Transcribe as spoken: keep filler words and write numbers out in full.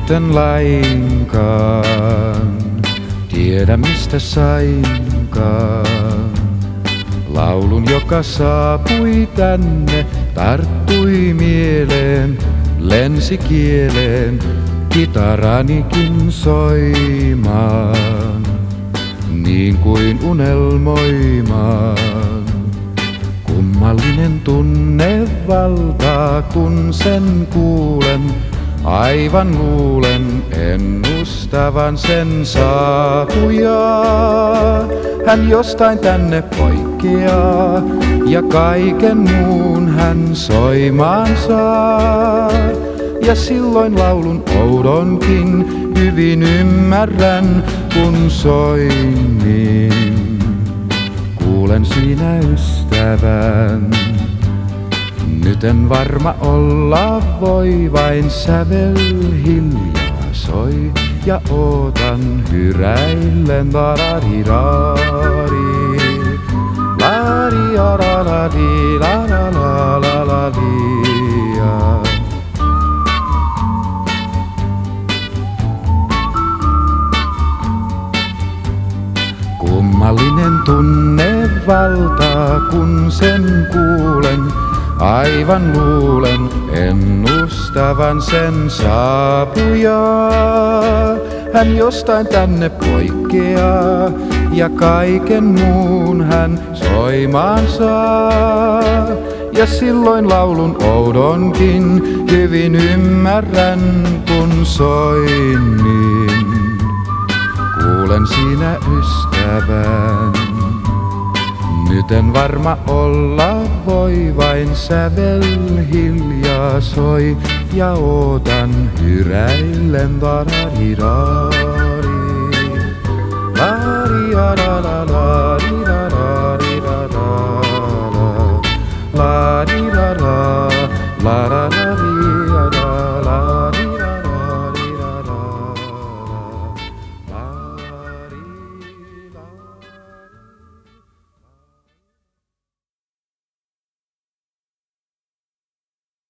Nyt en lainkaan tiedä mistä sainkaan. Laulun, joka saapui tänne, tarttui mieleen, lensi kieleen, kitaranikin soimaan, niin kuin unelmoimaan. Kummallinen tunne valtaa, kun sen kuulen, aivan luulen ennustavan sen saapujaa. Hän jostain tänne poikkeaa ja kaiken muun hän soimaan saa. Ja silloin laulun oudonkin hyvin ymmärrän, kun soin niin. Kuulen siinä ystävän. Nyt en varma olla voi, vain sävel hiljaa soi ja ootan hyräillen la-la-di-da-di, la-di-a-la-la-di, la-la-la-la-la-di-a. Kummallinen tunne valtaa, kun sen kuulen, aivan luulen ennustavan sen saapujaa. Hän jostain tänne poikkeaa ja kaiken muun hän soimaan saa. Ja silloin laulun oudonkin hyvin ymmärrän, kun soin niin. Kuulen siinä ystävän. Nyt en varma olla voi, vain sävel hiljaa soi ja ootan hyräillen da-da-di-da.